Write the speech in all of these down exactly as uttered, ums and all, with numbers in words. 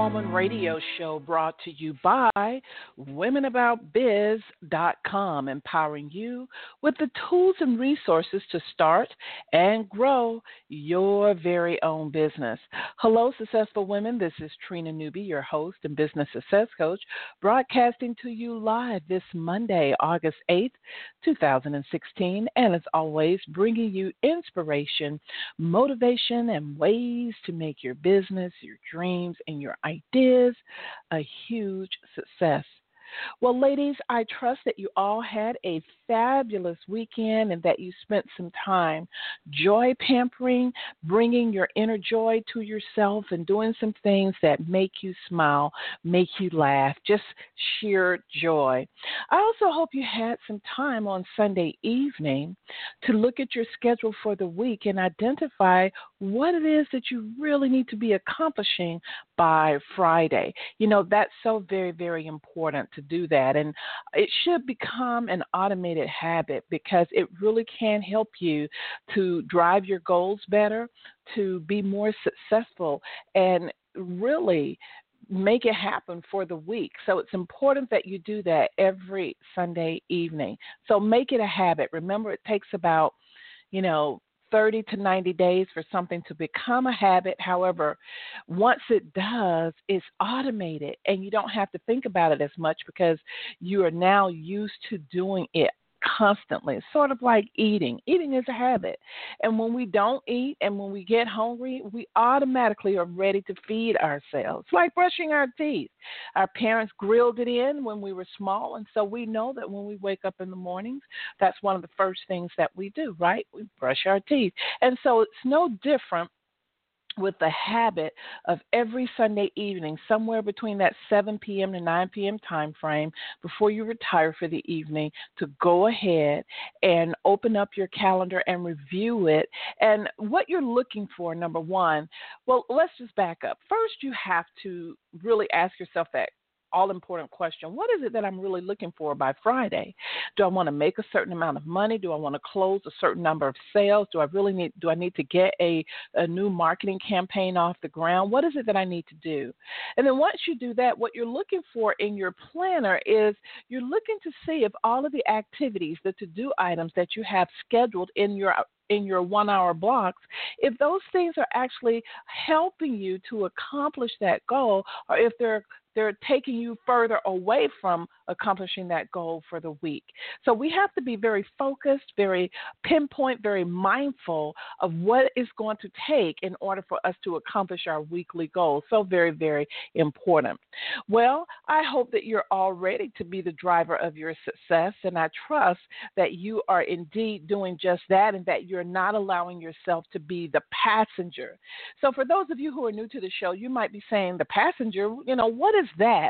Woman radio show brought to you by women about biz dot com, empowering you with the tools and resources to start and grow your very own business. Hello, successful women. This is Trina Newby, your host and business success coach, broadcasting to you live this Monday, August eighth, two thousand sixteen, and as always, bringing you inspiration, motivation, and ways to make your business, your dreams, and your ideas a huge success. Well, ladies, I trust that you all had a fabulous weekend and that you spent some time joy pampering, bringing your inner joy to yourself and doing some things that make you smile, make you laugh, just sheer joy. I also hope you had some time on Sunday evening to look at your schedule for the week and identify what it is that you really need to be accomplishing by Friday. You know, that's so very, very important to do that. And it should become an automated habit because it really can help you to drive your goals better, to be more successful, and really make it happen for the week. So it's important that you do that every Sunday evening. So make it a habit. Remember, it takes about, you know, thirty to ninety days for something to become a habit. However, once it does, it's automated and you don't have to think about it as much because you are now used to doing it constantly. It's sort of like eating. Eating is a habit. And when we don't eat and when we get hungry, we automatically are ready to feed ourselves. It's like brushing our teeth. Our parents grilled it in when we were small, and so we know that when we wake up in the mornings, that's one of the first things that we do, right? We brush our teeth. And so it's no different with the habit of every Sunday evening, somewhere between that seven p.m. to nine p.m. time frame before you retire for the evening, to go ahead and open up your calendar and review it. And what you're looking for, number one, well, let's just back up. First, you have to really ask yourself that all-important question. What is it that I'm really looking for by Friday? Do I want to make a certain amount of money? Do I want to close a certain number of sales? Do I really need, do I need to get a, a new marketing campaign off the ground? What is it that I need to do? And then once you do that, what you're looking for in your planner is you're looking to see if all of the activities, the to-do items that you have scheduled in your in your one-hour blocks, if those things are actually helping you to accomplish that goal, or if they're they're taking you further away from accomplishing that goal for the week. So we have to be very focused, very pinpoint, very mindful of what it's going to take in order for us to accomplish our weekly goals. So very, very important. Well, I hope that you're all ready to be the driver of your success, and I trust that you are indeed doing just that and that you're not allowing yourself to be the passenger. So for those of you who are new to the show, you might be saying, the passenger, you know, what is that?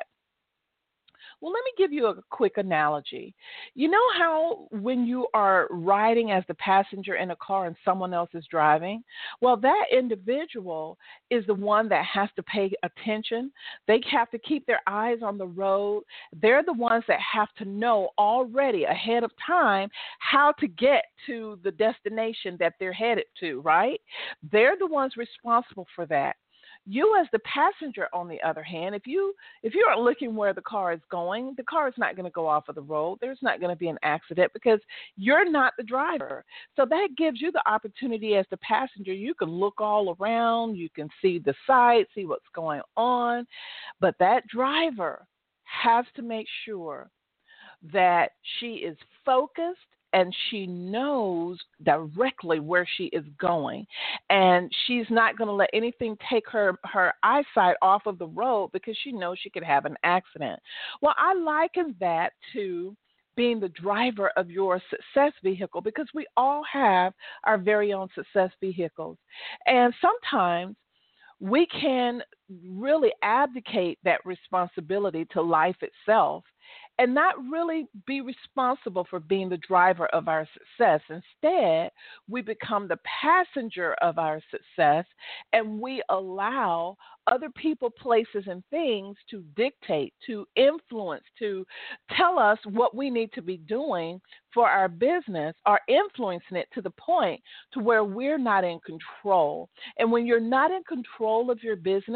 Well, let me give you a quick analogy. You know how when you are riding as the passenger in a car and someone else is driving? Well, that individual is the one that has to pay attention. They have to keep their eyes on the road. They're the ones that have to know already ahead of time how to get to the destination that they're headed to, right? They're the ones responsible for that. You as the passenger, on the other hand, if you if you aren't looking where the car is going, the car is not going to go off of the road. There's not going to be an accident because you're not the driver. So that gives you the opportunity as the passenger. You can look all around. You can see the sights, see what's going on. But that driver has to make sure that she is focused and she knows directly where she is going. And she's not going to let anything take her, her eyesight off of the road because she knows she could have an accident. Well, I liken that to being the driver of your success vehicle because we all have our very own success vehicles. And sometimes we can really abdicate that responsibility to life itself and not really be responsible for being the driver of our success. Instead, we become the passenger of our success, and we allow other people, places, and things to dictate, to influence, to tell us what we need to be doing for our business, or influencing it to the point to where we're not in control. And when you're not in control of your business,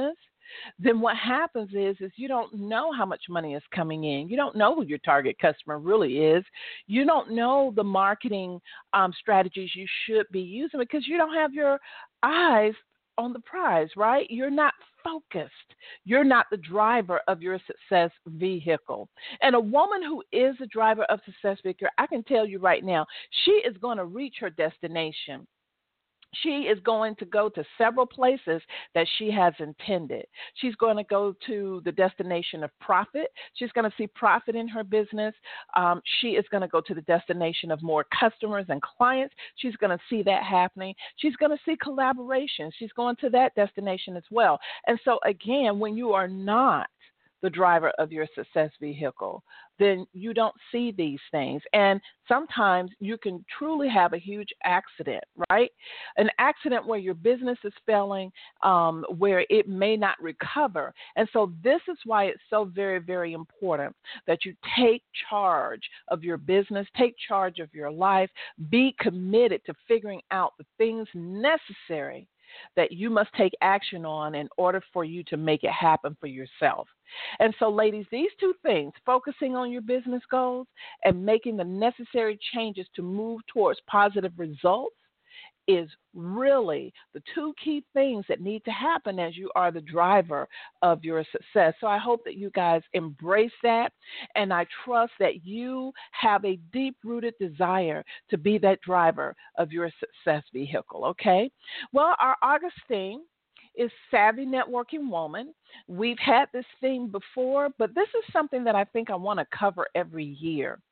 then what happens is, is you don't know how much money is coming in. You don't know who your target customer really is. You don't know the marketing um, strategies you should be using because you don't have your eyes on the prize, right? You're not focused. You're not the driver of your success vehicle. And a woman who is a driver of success vehicle, I can tell you right now, she is going to reach her destination. She is going to go to several places that she has intended. She's going to go to the destination of profit. She's going to see profit in her business. Um, she is going to go to the destination of more customers and clients. She's going to see that happening. She's going to see collaboration. She's going to that destination as well. And so, again, when you are not the driver of your success vehicle, then you don't see these things. And sometimes you can truly have a huge accident, right? An accident where your business is failing, um, where it may not recover. And so this is why it's so very, very important that you take charge of your business, take charge of your life, be committed to figuring out the things necessary that you must take action on in order for you to make it happen for yourself. And so, ladies, these two things, focusing on your business goals and making the necessary changes to move towards positive results, is really the two key things that need to happen as you are the driver of your success. So I hope that you guys embrace that, and I trust that you have a deep-rooted desire to be that driver of your success vehicle, okay? Well, our August theme is Savvy Networking Woman. We've had this theme before, but this is something that I think I want to cover every year.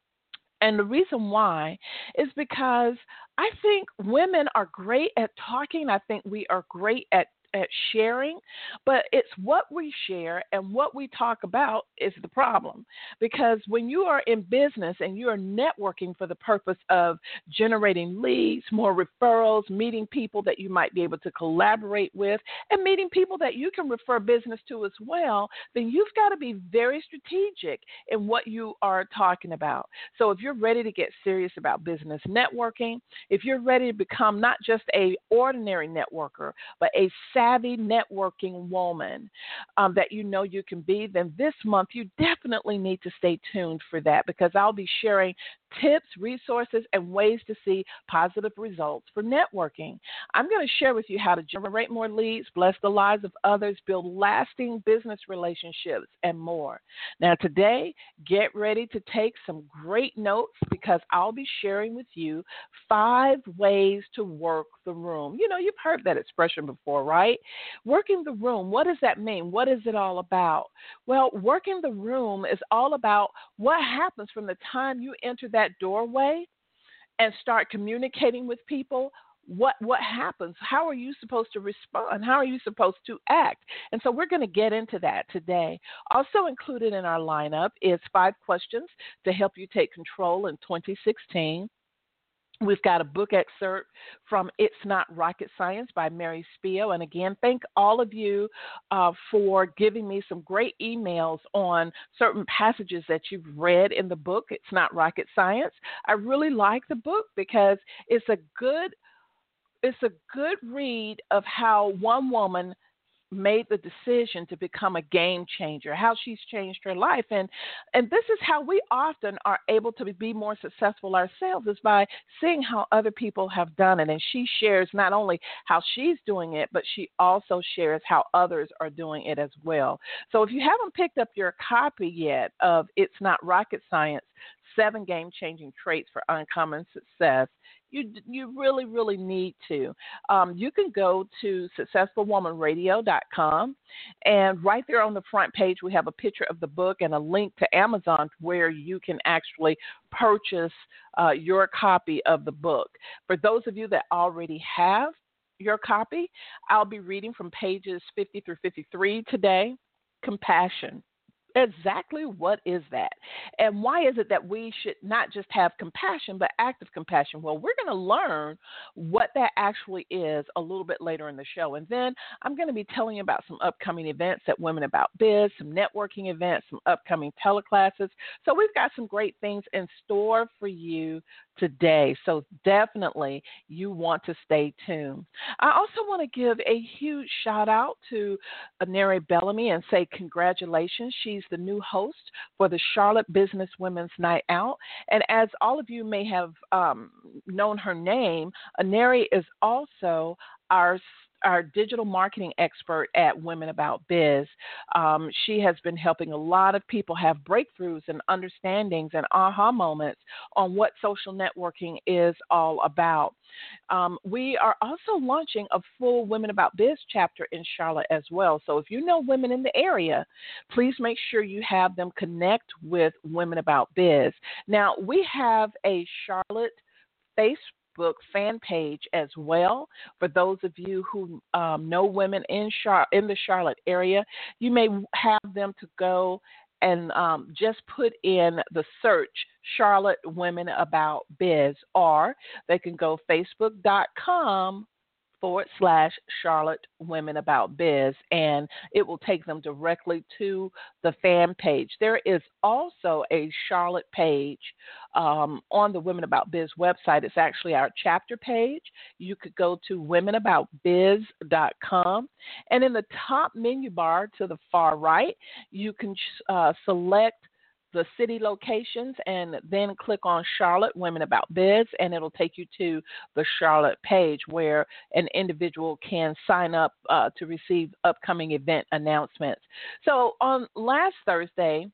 And the reason why is because I think women are great at talking. I think we are great at at sharing, but it's what we share and what we talk about is the problem. Because when you are in business and you are networking for the purpose of generating leads, more referrals, meeting people that you might be able to collaborate with, and meeting people that you can refer business to as well, then you've got to be very strategic in what you are talking about. So if you're ready to get serious about business networking, if you're ready to become not just a ordinary networker, but a savvy networking woman um, that you know you can be, then this month you definitely need to stay tuned for that, because I'll be sharing tips, resources, and ways to see positive results for networking. I'm going to share with you how to generate more leads, bless the lives of others, build lasting business relationships, and more. Now, today, get ready to take some great notes, because I'll be sharing with you five ways to work the room. You know, you've heard that expression before, right? Working the room, what does that mean? What is it all about? Well, working the room is all about what happens from the time you enter that doorway and start communicating with people. What what happens? How are you supposed to respond? How are you supposed to act? And so we're going to get into that today. Also included in our lineup is five questions to help you take control in twenty sixteen. We've got a book excerpt from It's Not Rocket Science by Mary Spio. And again, thank all of you uh, for giving me some great emails on certain passages that you've read in the book, It's Not Rocket Science. I really like the book because it's a good, it's a good read of how one woman made the decision to become a game changer, how she's changed her life. And and this is how we often are able to be more successful ourselves, is by seeing how other people have done it. And she shares not only how she's doing it, but she also shares how others are doing it as well. So if you haven't picked up your copy yet of It's Not Rocket Science, Seven Game-Changing Traits for Uncommon Success, You you really, really need to. Um, you can go to successful woman radio dot com, and right there on the front page, we have a picture of the book and a link to Amazon where you can actually purchase uh, your copy of the book. For those of you that already have your copy, I'll be reading from pages fifty through fifty-three today. Compassion. Exactly what is that? And why is it that we should not just have compassion, but active compassion? Well, we're going to learn what that actually is a little bit later in the show. And then I'm going to be telling you about some upcoming events at Women About Biz, some networking events, some upcoming teleclasses. So we've got some great things in store for you today. So definitely you want to stay tuned. I also want to give a huge shout out to Neri Bellamy and say congratulations. She's the new host for the Charlotte Business Women's Night Out. And as all of you may have um, known her name, Neri is also our our digital marketing expert at Women About Biz. Um, she has been helping a lot of people have breakthroughs and understandings and aha moments on what social networking is all about. Um, we are also launching a full Women About Biz chapter in Charlotte as well. So if you know women in the area, please make sure you have them connect with Women About Biz. Now, we have a Charlotte Facebook book fan page as well. For those of you who um, know women in Char- in the Charlotte area, you may have them to go and um, just put in the search Charlotte Women About Biz, or they can go facebook.com forward slash Charlotte Women About Biz, and it will take them directly to the fan page. There is also a Charlotte page um, on the Women About Biz website. It's actually our chapter page. You could go to women about biz dot com, and in the top menu bar to the far right, you can uh, select the city locations and then click on Charlotte Women About Biz, and it'll take you to the Charlotte page where an individual can sign up uh, to receive upcoming event announcements. So on last Thursday,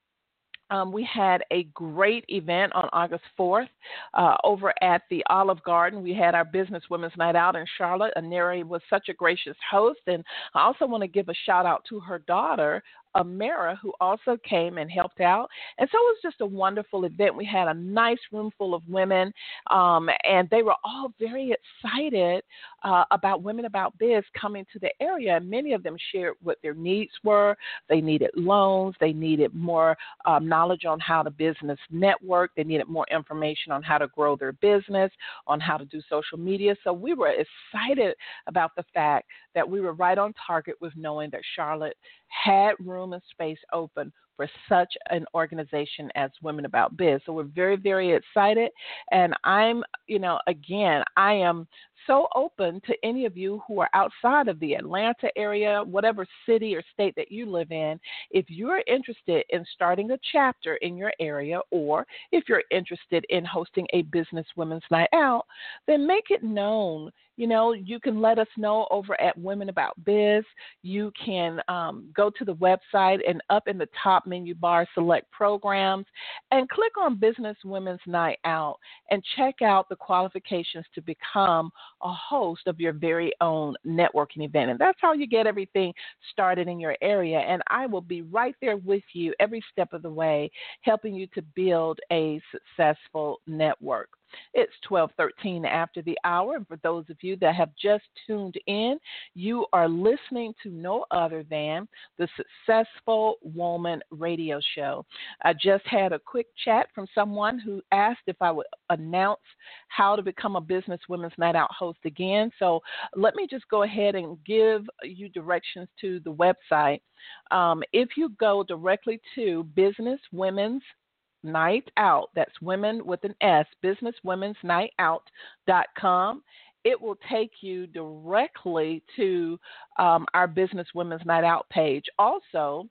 Um, we had a great event on August fourth uh, over at the Olive Garden. We had our Business Women's Night Out in Charlotte. Aneri was such a gracious host, and I also want to give a shout out to her daughter, Amara, who also came and helped out. And so it was just a wonderful event. We had a nice room full of women, um, and they were all very excited uh, about Women About Biz coming to the area. And many of them shared what their needs were. They needed loans. They needed more um, knowledge on how to business network. They needed more information on how to grow their business, on how to do social media. So we were excited about the fact that we were right on target with knowing that Charlotte had room and space open for such an organization as Women About Biz. So we're very, very excited. And I'm, you know, again, I am so open to any of you who are outside of the Atlanta area, whatever city or state that you live in. If you're interested in starting a chapter in your area, or if you're interested in hosting a Business Women's Night Out, then make it known. You know, you can let us know over at Women About Biz. You can um, go to the website and up in the top menu bar, select programs, and click on Business Women's Night Out and check out the qualifications to become a host of your very own networking event. And that's how you get everything started in your area. And I will be right there with you every step of the way, helping you to build a successful network. It's twelve thirteen after the hour, and for those of you that have just tuned in, you are listening to no other than the Successful Woman Radio Show. I just had a quick chat from someone who asked if I would announce how to become a Business Women's Night Out host again. So let me just go ahead and give you directions to the website. Um, if you go directly to Business Women's Night Out, that's women with an S, business women's night out dot com. It will take you directly to um, our Business Women's Night Out page. Also,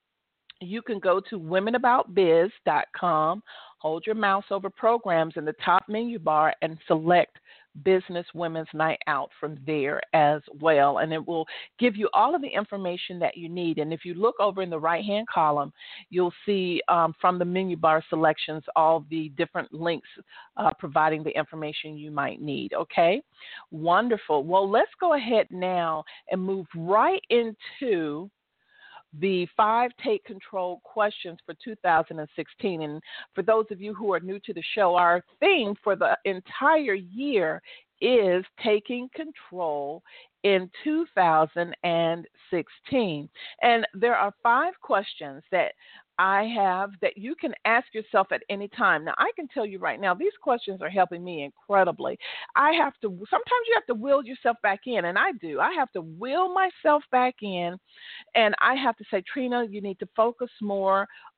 you can go to women about biz dot com, hold your mouse over programs in the top menu bar, and select Business Women's Night Out from there as well. And it will give you all of the information that you need. And if you look over in the right-hand column, you'll see um, from the menu bar selections all the different links uh, providing the information you might need. Okay? Wonderful. Well, let's go ahead now and move right into the five Take Control questions for two thousand sixteen. And for those of you who are new to the show, our theme for the entire year is taking control in two thousand sixteen. And there are five questions that I have that you can ask yourself at any time. Now, I can tell you right now, these questions are helping me incredibly. I have to, sometimes you have to will yourself back in, and I do. I have to will myself back in, and I have to say, Trina, you need to focus more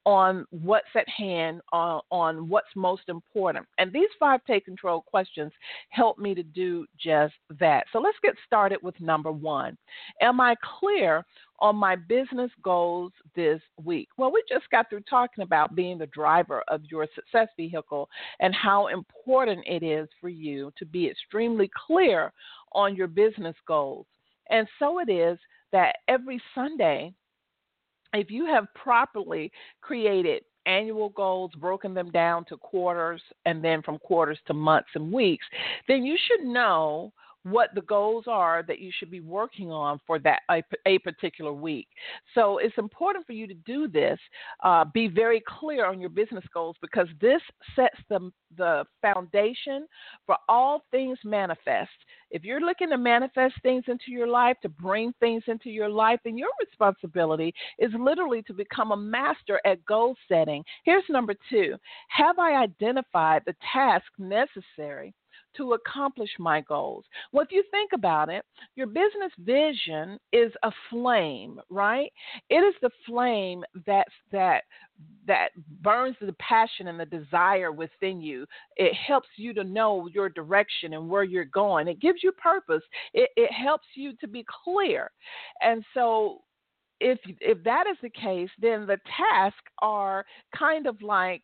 on what's at hand, on, on what's most important. And these five take control questions help me to do just that. So let's get started with number one. Am I clear on my business goals this week? Well, we just got through talking about being the driver of your success vehicle and how important it is for you to be extremely clear on your business goals. And so it is that every Sunday, if you have properly created annual goals, broken them down to quarters, and then from quarters to months and weeks, then you should know what the goals are that you should be working on for that a, a particular week. So it's important for you to do this. Uh, be very clear on your business goals, because this sets the, the foundation for all things manifest. If you're looking to manifest things into your life, to bring things into your life, then your responsibility is literally to become a master at goal setting. Here's number two. Have I identified the task necessary to accomplish my goals? Well, if you think about it, your business vision is a flame, right? It is the flame that's, that that burns the passion and the desire within you. It helps you to know your direction and where you're going. It gives you purpose. It, it helps you to be clear. And so if if that is the case, then the tasks are kind of like,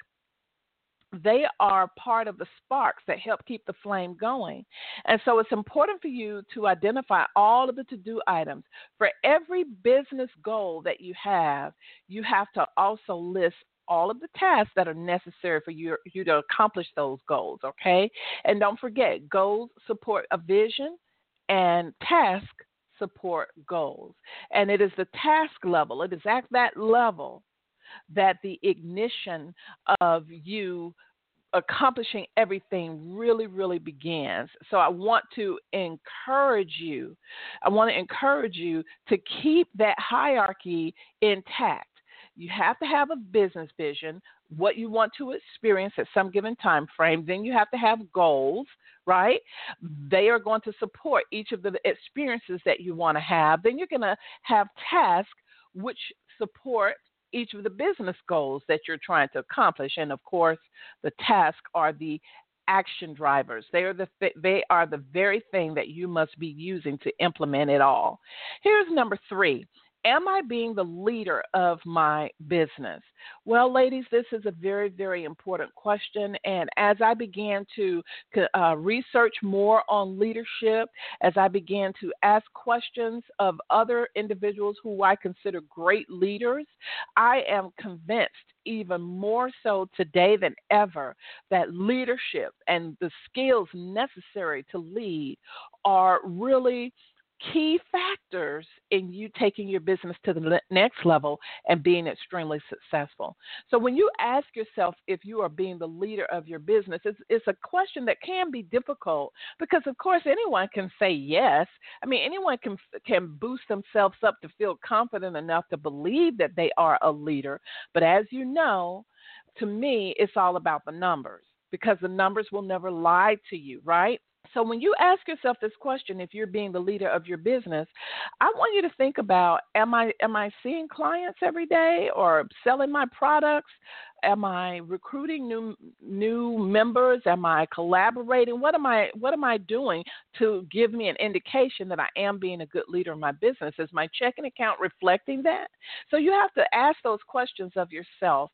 they are part of the sparks that help keep the flame going. And so it's important for you to identify all of the to-do items. For every business goal that you have, you have to also list all of the tasks that are necessary for you, you to accomplish those goals, okay? And don't forget, goals support a vision and tasks support goals. And it is the task level, it is at that level that the ignition of you accomplishing everything really, really begins. So I want to encourage you, I want to encourage you to keep that hierarchy intact. You have to have a business vision, what you want to experience at some given time frame. Then you have to have goals, right? They are going to support each of the experiences that you want to have. Then you're going to have tasks which support each of the business goals that you're trying to accomplish. And of course, the tasks are the action drivers. They are the they are the very thing that you must be using to implement it all. Here's number three. Am I being the leader of my business? Well, ladies, this is a very, very important question. And as I began to uh, research more on leadership, as I began to ask questions of other individuals who I consider great leaders, I am convinced even more so today than ever that leadership and the skills necessary to lead are really key factors in you taking your business to the next level and being extremely successful. So when you ask yourself if you are being the leader of your business, it's, it's a question that can be difficult because, of course, anyone can say yes. I mean, anyone can can boost themselves up to feel confident enough to believe that they are a leader. But as you know, to me, it's all about the numbers, because the numbers will never lie to you, right? So when you ask yourself this question, if you're being the leader of your business, I want you to think about, am I am I seeing clients every day or selling my products? Am I recruiting new new members? Am I collaborating? What am I what am I doing to give me an indication that I am being a good leader in my business? Is my checking account reflecting that? So you have to ask those questions of yourself.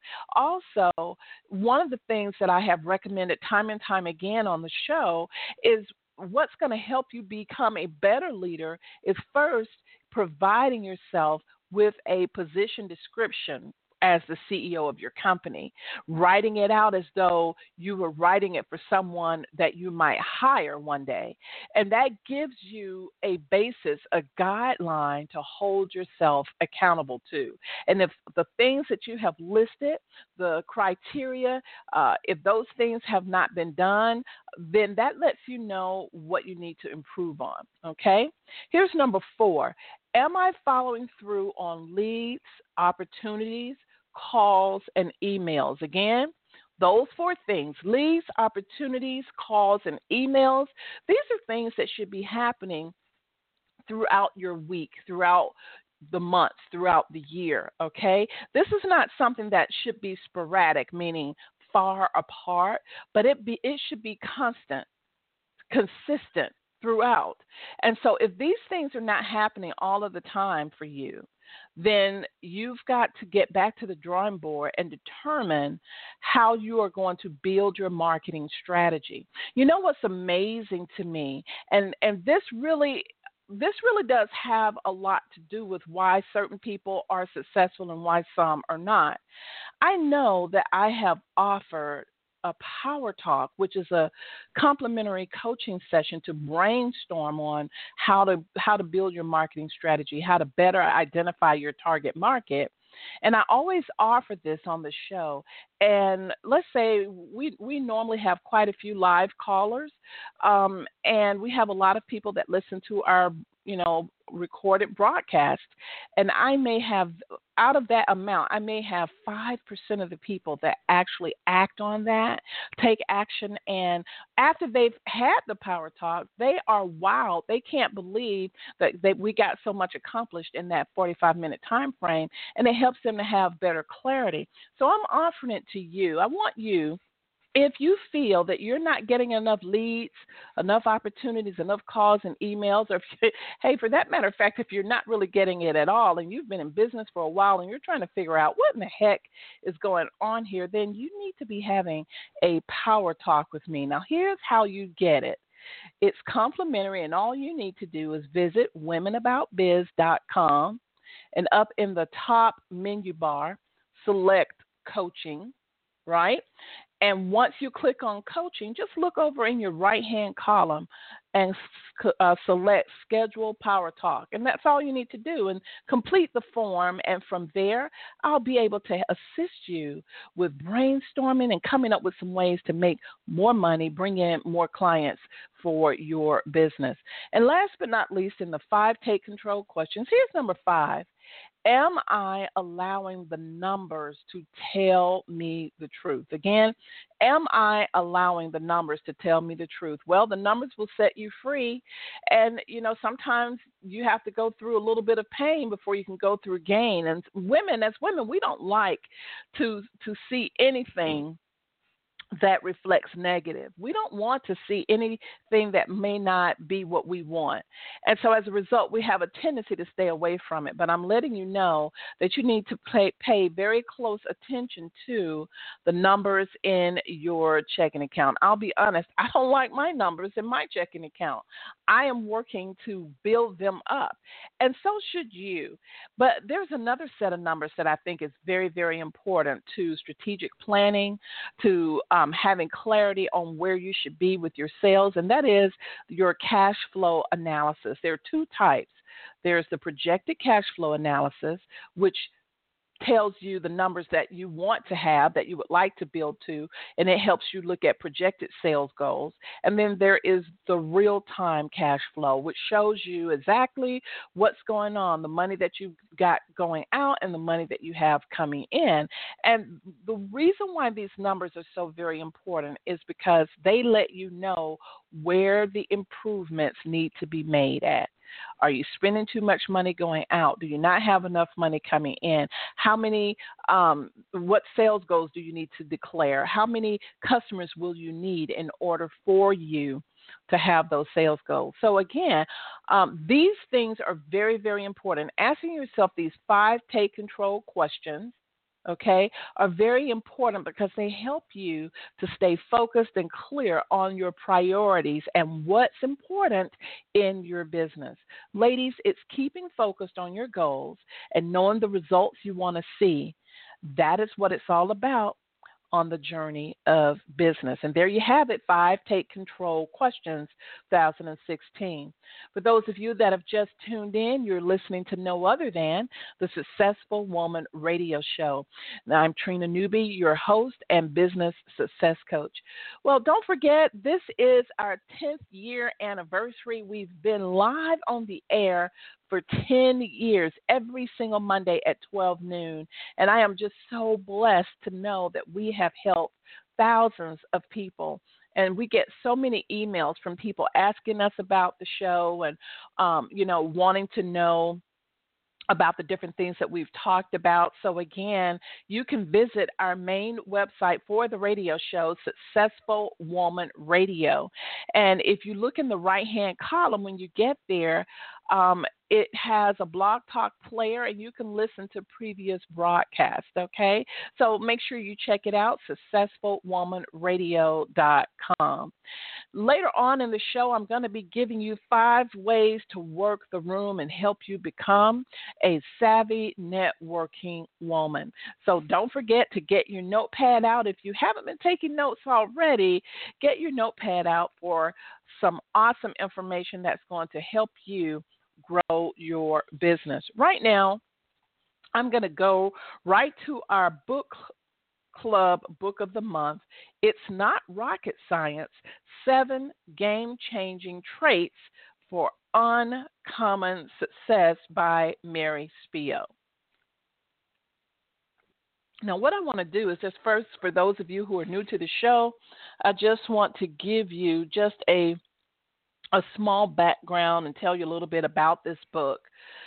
Also, one of the things that I have recommended time and time again on the show is what's going to help you become a better leader is first providing yourself with a position description as the C E O of your company, writing it out as though you were writing it for someone that you might hire one day. And that gives you a basis, a guideline to hold yourself accountable to. And if the things that you have listed, the criteria, uh, if those things have not been done, then that lets you know what you need to improve on, okay? Here's number four. Am I following through on leads, opportunities, calls, and emails? Again, those four things, leads, opportunities, calls, and emails, these are things that should be happening throughout your week, throughout the months throughout the year, okay? This is not something that should be sporadic, meaning far apart, but it be it should be constant, consistent throughout. And so if these things are not happening all of the time for you, then you've got to get back to the drawing board and determine how you are going to build your marketing strategy. You know what's amazing to me, and and this really this really does have a lot to do with why certain people are successful and why some are not. I know that I have offered a power talk, which is a complimentary coaching session to brainstorm on how to how to build your marketing strategy, how to better identify your target market. And I always offer this on the show. And let's say we we normally have quite a few live callers, um, and we have a lot of people that listen to our you know recorded broadcast. And I may have, out of that amount, I may have five percent of the people that actually act on that, take action, and after they've had the power talk, they are wowed. They can't believe that, that we got so much accomplished in that forty-five minute time frame, and it helps them to have better clarity. So I'm offering it to you. I want you, if you feel that you're not getting enough leads, enough opportunities, enough calls and emails, or if you, hey, for that matter of fact, if you're not really getting it at all and you've been in business for a while and you're trying to figure out what in the heck is going on here, then you need to be having a power talk with me. Now, here's how you get it. It's complimentary, and all you need to do is visit women about biz dot com, and up in the top menu bar, select coaching, right? And once you click on coaching, just look over in your right-hand column and uh, select schedule power talk. And that's all you need to do, and complete the form. And from there, I'll be able to assist you with brainstorming and coming up with some ways to make more money, bring in more clients for your business. And last but not least, in the five take control questions, here's number five. Am I allowing the numbers to tell me the truth? Again, am I allowing the numbers to tell me the truth? Well, the numbers will set you free. And, you know, sometimes you have to go through a little bit of pain before you can go through gain. And women, as women, we don't like to to see anything that reflects negative. We don't want to see anything that may not be what we want. And so as a result, we have a tendency to stay away from it. But I'm letting you know that you need to pay, pay very close attention to the numbers in your checking account. I'll be honest, I don't like my numbers in my checking account. I am working to build them up. And so should you. But there's another set of numbers that I think is very, very important to strategic planning, to Um, having clarity on where you should be with your sales, and that is your cash flow analysis. There are two types. There's the projected cash flow analysis, which tells you the numbers that you want to have, that you would like to build to, and it helps you look at projected sales goals. And then there is the real-time cash flow, which shows you exactly what's going on, the money that you've got going out and the money that you have coming in. And the reason why these numbers are so very important is because they let you know where the improvements need to be made at. Are you spending too much money going out? Do you not have enough money coming in? How many, um, what sales goals do you need to declare? How many customers will you need in order for you to have those sales goals? So again, um, these things are very, very important. Asking yourself these five take control questions, okay, are very important because they help you to stay focused and clear on your priorities and what's important in your business. Ladies, it's keeping focused on your goals and knowing the results you want to see. That is what it's all about on the journey of business. And there you have it, five take control questions, two thousand sixteen. For those of you that have just tuned in, you're listening to no other than the Successful Woman Radio Show. Now, I'm Trina Newby, your host and business success coach. Well, don't forget, this is our tenth year anniversary. We've been live on the air for ten years, every single Monday at twelve noon. And I am just so blessed to know that we have helped thousands of people. And we get so many emails from people asking us about the show and, um, you know, wanting to know about the different things that we've talked about. So again, you can visit our main website for the radio show, Successful Woman Radio. And if you look in the right-hand column when you get there, um, it has a Blog Talk player, and you can listen to previous broadcasts, okay? So make sure you check it out, successful woman radio dot com. Later on in the show, I'm going to be giving you five ways to work the room and help you become a savvy networking woman. So don't forget to get your notepad out. If you haven't been taking notes already, get your notepad out for some awesome information that's going to help you grow your business. Right now, I'm going to go right to our book Club Book of the Month. It's not rocket science, seven game-changing traits for uncommon success by Mary Spio. Now, what I want to do is just first, for those of you who are new to the show, I just want to give you just a, a small background and tell you a little bit about this book.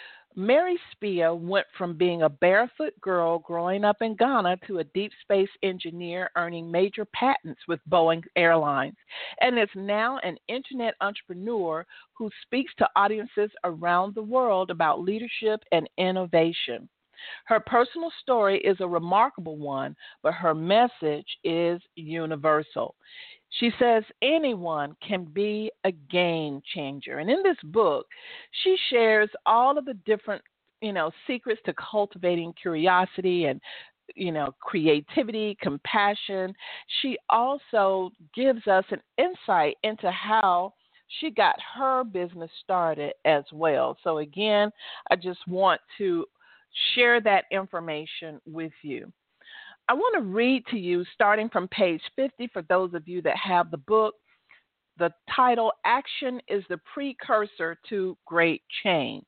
Mary Spio went from being a barefoot girl growing up in Ghana to a deep space engineer earning major patents with Boeing Airlines, and is now an internet entrepreneur who speaks to audiences around the world about leadership and innovation. Her personal story is a remarkable one, but her message is universal. She says anyone can be a game changer. And in this book, she shares all of the different, you know, secrets to cultivating curiosity and, you know, creativity, compassion. She also gives us an insight into how she got her business started as well. So again, I just want to share that information with you. I want to read to you, starting from page fifty, for those of you that have the book. The title, Action is the Precursor to Great Change.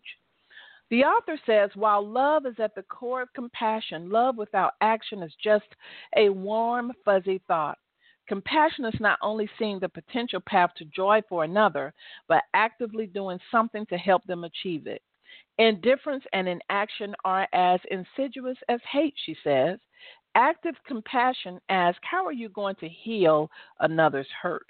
The author says, while love is at the core of compassion, love without action is just a warm, fuzzy thought. Compassion is not only seeing the potential path to joy for another, but actively doing something to help them achieve it. Indifference and inaction are as insidious as hate, she says. Active compassion asks, how are you going to heal another's hurt?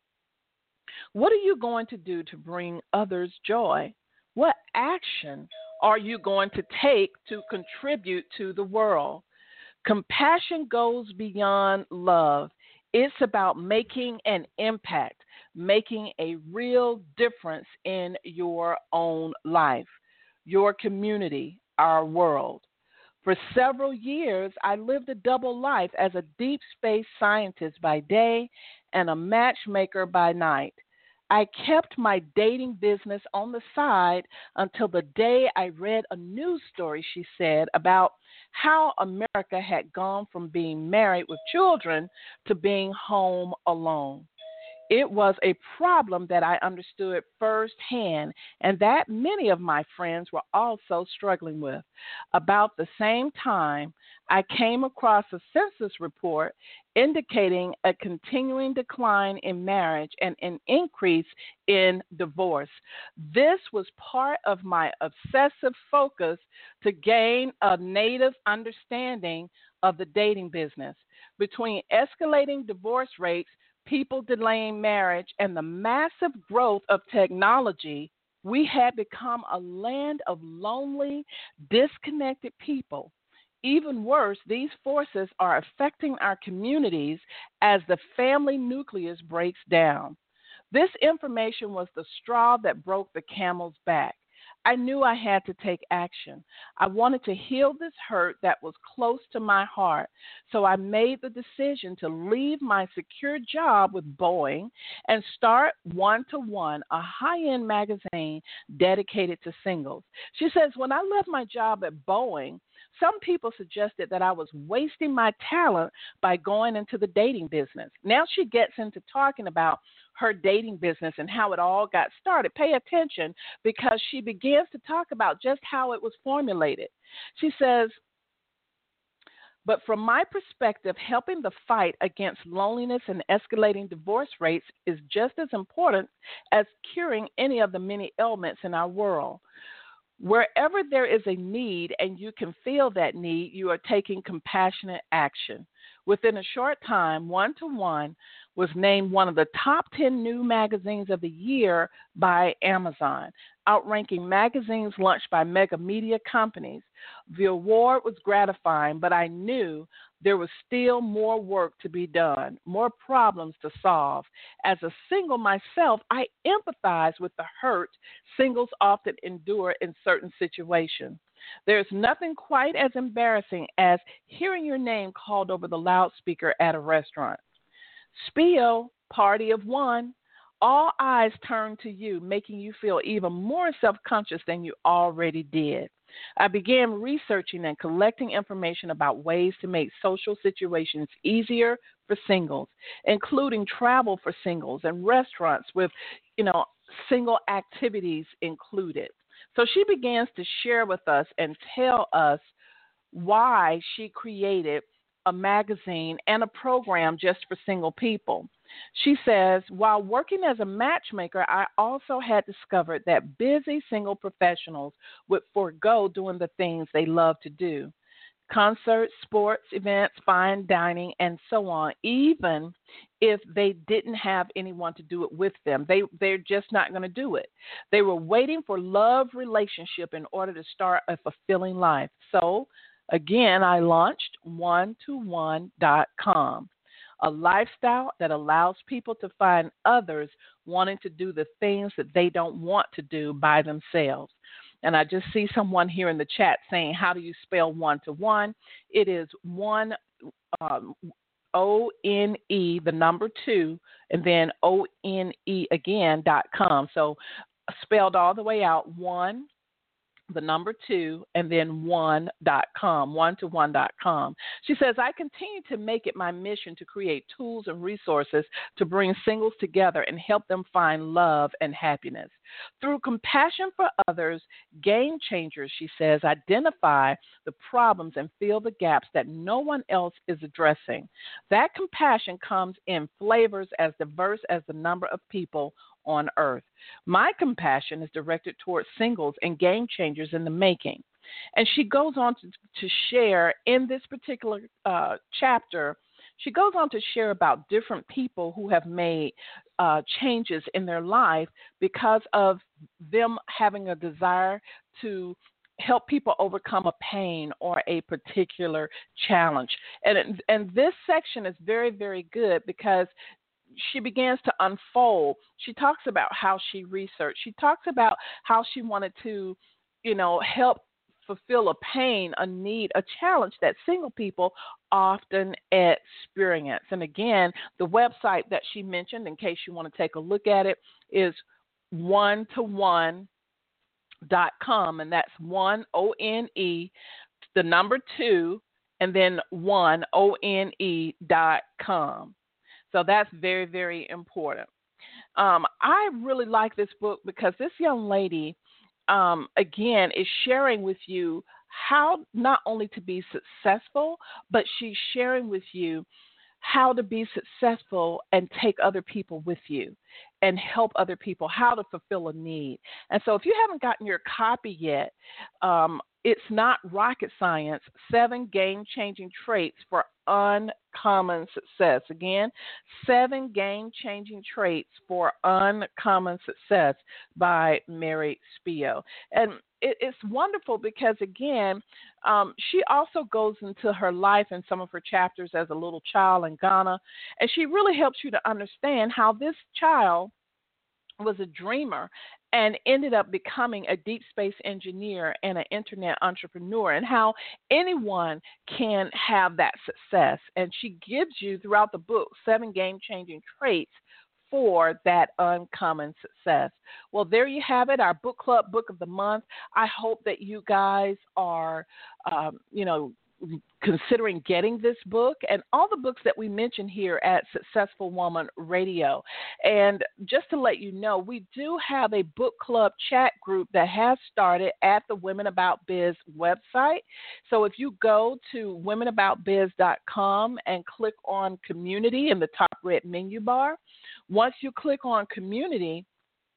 What are you going to do to bring others joy? What action are you going to take to contribute to the world? Compassion goes beyond love. It's about making an impact, making a real difference in your own life, your community, our world. For several years, I lived a double life as a deep space scientist by day and a matchmaker by night. I kept my dating business on the side until the day I read a news story, she said, about how America had gone from being married with children to being home alone. It was a problem that I understood firsthand and that many of my friends were also struggling with. About the same time, I came across a census report indicating a continuing decline in marriage and an increase in divorce. This was part of my obsessive focus to gain a native understanding of the dating business. Between escalating divorce rates, people delaying marriage, and the massive growth of technology, we had become a land of lonely, disconnected people. Even worse, these forces are affecting our communities as the family nucleus breaks down. This information was the straw that broke the camel's back. I knew I had to take action. I wanted to heal this hurt that was close to my heart, so I made the decision to leave my secure job with Boeing and start One to One, a high-end magazine dedicated to singles. She says, when I left my job at Boeing, some people suggested that I was wasting my talent by going into the dating business. Now she gets into talking about her dating business and how it all got started. Pay attention, because she begins to talk about just how it was formulated. She says, but from my perspective, helping the fight against loneliness and escalating divorce rates is just as important as curing any of the many ailments in our world. Wherever there is a need and you can feel that need, you are taking compassionate action. Within a short time, One to One was named one of the top ten new magazines of the year by Amazon, outranking magazines launched by mega media companies. The award was gratifying, but I knew there was still more work to be done, more problems to solve. As a single myself, I empathize with the hurt singles often endure in certain situations. There's nothing quite as embarrassing as hearing your name called over the loudspeaker at a restaurant. Spio, party of one. All eyes turn to you, making you feel even more self-conscious than you already did. I began researching and collecting information about ways to make social situations easier for singles, including travel for singles and restaurants with, you know, single activities included. So she begins to share with us and tell us why she created a magazine and a program just for single people. She says, while working as a matchmaker, I also had discovered that busy single professionals would forego doing the things they love to do. Concerts, sports, events, fine dining, and so on, even if they didn't have anyone to do it with them. They, they're just not going to do it. They were waiting for love relationship in order to start a fulfilling life. So, again, I launched one to one dot com, a lifestyle that allows people to find others wanting to do the things that they don't want to do by themselves. And I just see someone here in the chat saying, how do you spell one to one? It is one, um, O N E, the number two, and then O N E again dot com. So spelled all the way out, one, the number two, and then one dot com, one to one dot com. She says, I continue to make it my mission to create tools and resources to bring singles together and help them find love and happiness. Through compassion for others, Game Changers, she says, identify the problems and fill the gaps that no one else is addressing. That compassion comes in flavors as diverse as the number of people on earth. My compassion is directed towards singles and game changers in the making. And she goes on to, to share in this particular uh, chapter, she goes on to share about different people who have made uh, changes in their life because of them having a desire to help people overcome a pain or a particular challenge. And, and this section is very, very good because she begins to unfold. She talks about how she researched. She talks about how she wanted to, you know, help fulfill a pain, a need, a challenge that single people often experience. And again, the website that she mentioned, in case you want to take a look at it, is one to one dot com, and that's one, O N E, the number two, and then one, O N E dot com. So that's very, very important. Um, I really like this book because this young lady, um, again, is sharing with you how not only to be successful, but she's sharing with you how to be successful and take other people with you and help other people, how to fulfill a need. And so if you haven't gotten your copy yet, um, it's not rocket science, seven game-changing traits for uncommon success. Again, seven game-changing traits for uncommon success by Mary Spio. And it, it's wonderful because, again, um, she also goes into her life in some of her chapters as a little child in Ghana, and she really helps you to understand how this child was a dreamer and ended up becoming a deep space engineer and an internet entrepreneur, and how anyone can have that success. And she gives you throughout the book seven game-changing traits for that uncommon success. Well, there you have it, our book club book of the month. I hope that you guys are, um, you know, considering getting this book and all the books that we mention here at Successful Woman Radio. And just to let you know, we do have a book club chat group that has started at the Women About Biz website. So if you go to women about biz dot com and click on community in the top red menu bar, once you click on community,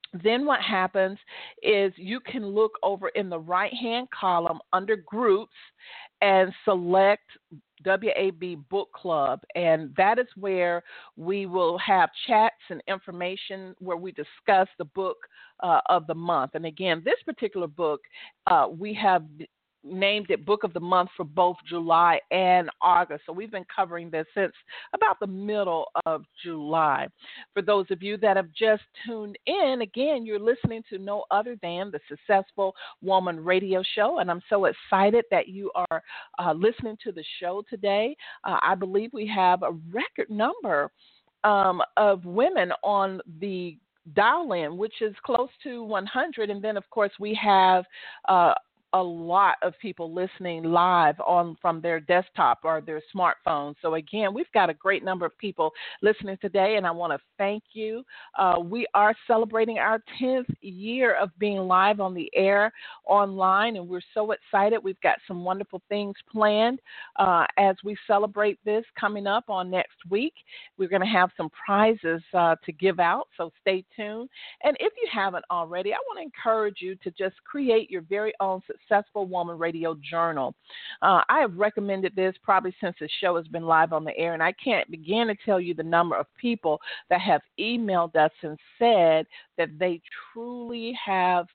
Then what happens is you can look over in the right-hand column under groups and select W A B Book Club, and that is where we will have chats and information where we discuss the book uh, of the month. And again, this particular book, uh, we have named it Book of the Month for both July and August. So we've been covering this since about the middle of July. For those of you that have just tuned in, again, you're listening to no other than the Successful Woman Radio Show, and I'm so excited that you are uh, listening to the show today. Uh, I believe we have a record number um, of women on the dial-in, which is close to one hundred, and then, of course, we have uh, a lot of people listening live on from their desktop or their smartphone. So again, we've got a great number of people listening today, and I want to thank you. Uh, we are celebrating our tenth year of being live on the air online, and we're so excited. We've got some wonderful things planned uh, as we celebrate this coming up on next week. We're going to have some prizes uh, to give out, so stay tuned. And if you haven't already, I want to encourage you to just create your very own Successful Woman Radio Journal. Uh, I have recommended this probably since the show has been live on the air, and I can't begin to tell you the number of people that have emailed us and said that they truly have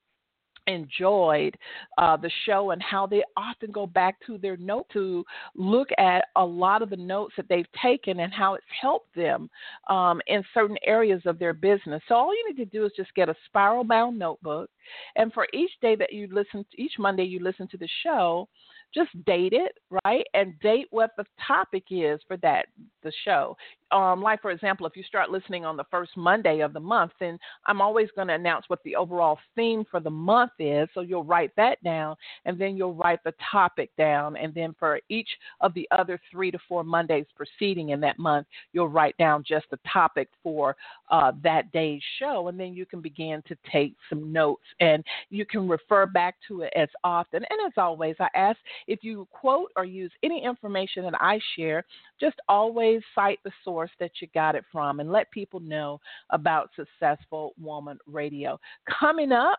enjoyed uh, the show and how they often go back to their notes to look at a lot of the notes that they've taken and how it's helped them um, in certain areas of their business. So all you need to do is just get a spiral bound notebook, and for each day that you listen to, each Monday you listen to the show, just date it, right? And date what the topic is for that, the show. Um, like, for example, if you start listening on the first Monday of the month, then I'm always going to announce what the overall theme for the month is. So you'll write that down, and then you'll write the topic down. And then for each of the other three to four Mondays preceding in that month, you'll write down just the topic for uh, that day's show. And then you can begin to take some notes, and you can refer back to it as often. And as always, I ask if you quote or use any information that I share, just always cite the source that you got it from and let people know about Successful Woman Radio. Coming up,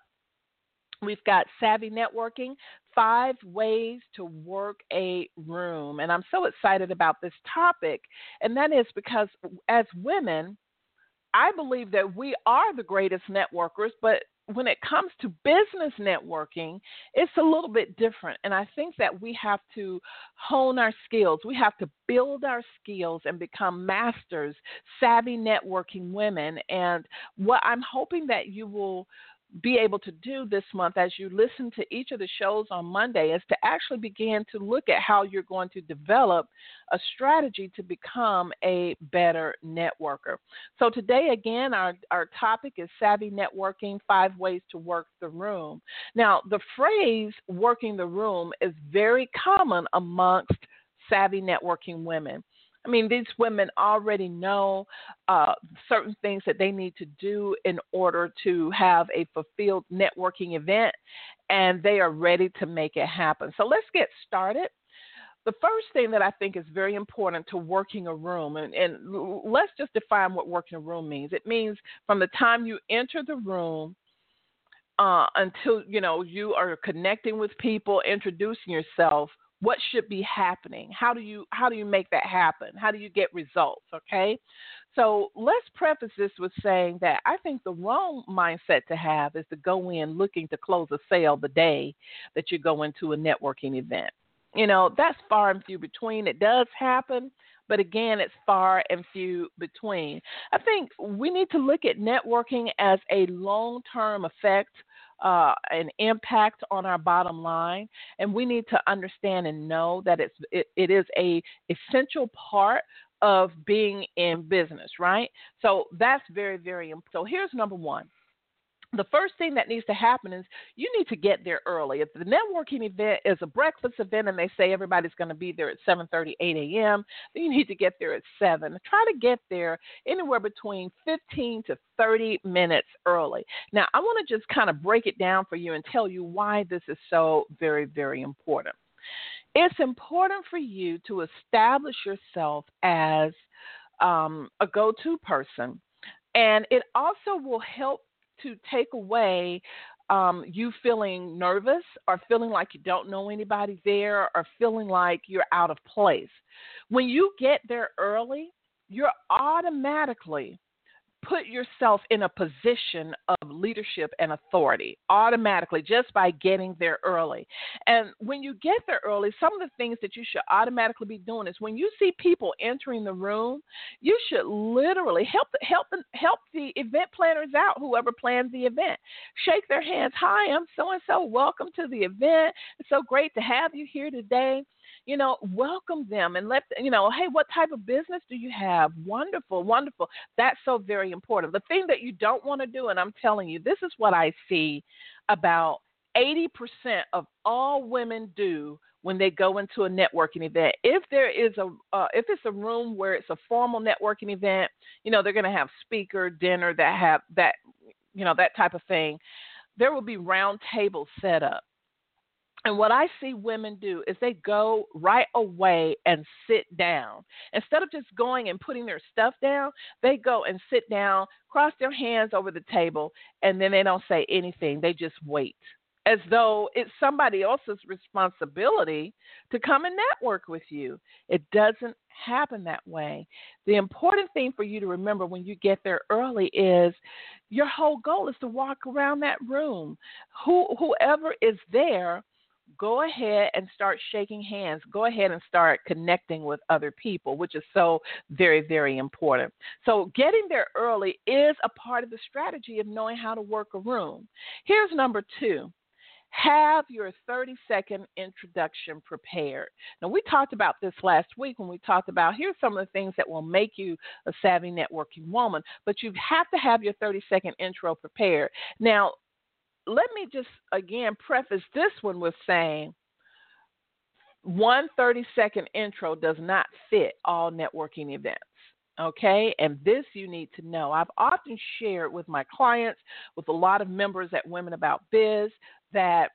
we've got Savvy Networking, five ways to work a room. And I'm so excited about this topic, and that is because as women, I believe that we are the greatest networkers, but when it comes to business networking, it's a little bit different. And I think that we have to hone our skills. We have to build our skills and become masters, savvy networking women. And what I'm hoping that you will be able to do this month as you listen to each of the shows on Monday is to actually begin to look at how you're going to develop a strategy to become a better networker. So today, again, our, our topic is Savvy Networking, five ways to work the room. Now, the phrase working the room is very common amongst savvy networking women. I mean, these women already know uh, certain things that they need to do in order to have a fulfilled networking event, and they are ready to make it happen. So let's get started. The first thing that I think is very important to working a room, and, and let's just define what working a room means. It means from the time you enter the room uh, until, you know, you are connecting with people, introducing yourself, what should be happening? How do you how do you make that happen? How do you get results? Okay, so let's preface this with saying that I think the wrong mindset to have is to go in looking to close a sale the day that you go into a networking event. You know, that's far and few between. It does happen, but again, it's far and few between. I think we need to look at networking as a long-term effect, uh, an impact on our bottom line, and we need to understand and know that it's it, it is a essential part of being in business, right? So that's very, very important. So here's number one. The first thing that needs to happen is you need to get there early. If the networking event is a breakfast event and they say everybody's going to be there at seven thirty, eight a.m., then you need to get there at seven. Try to get there anywhere between fifteen to thirty minutes early. Now, I want to just kind of break it down for you and tell you why this is so very, very important. It's important for you to establish yourself as um, a go-to person, and it also will help to take away um, you feeling nervous or feeling like you don't know anybody there or feeling like you're out of place. When you get there early, you're automatically put yourself in a position of leadership and authority automatically just by getting there early. And when you get there early, some of the things that you should automatically be doing is when you see people entering the room, you should literally help help help the event planners out, whoever plans the event. Shake their hands. Hi, I'm so and so. Welcome to the event. It's so great to have you here today. You know, welcome them and let, you know, hey, what type of business do you have? Wonderful, wonderful. That's so very important. The thing that you don't want to do, and I'm telling you, this is what I see about eighty percent of all women do when they go into a networking event. If there is a, uh, if it's a room where it's a formal networking event, you know, they're going to have speaker, dinner, that have that, you know, that type of thing. There will be round tables set up. And what I see women do is they go right away and sit down. Instead of just going and putting their stuff down, they go and sit down, cross their hands over the table, and then they don't say anything. They just wait, as though it's somebody else's responsibility to come and network with you. It doesn't happen that way. The important thing for you to remember when you get there early is your whole goal is to walk around that room. Who, whoever is there, go ahead and start shaking hands. Go ahead and start connecting with other people, which is so very, very important. So getting there early is a part of the strategy of knowing how to work a room. Here's number two. Have your thirty-second introduction prepared. Now, we talked about this last week when we talked about here's some of the things that will make you a savvy networking woman, but you have to have your thirty-second intro prepared. Now, let me just, again, preface this one with saying one thirty-second intro does not fit all networking events, okay? And this you need to know. I've often shared with my clients, with a lot of members at Women About Biz, that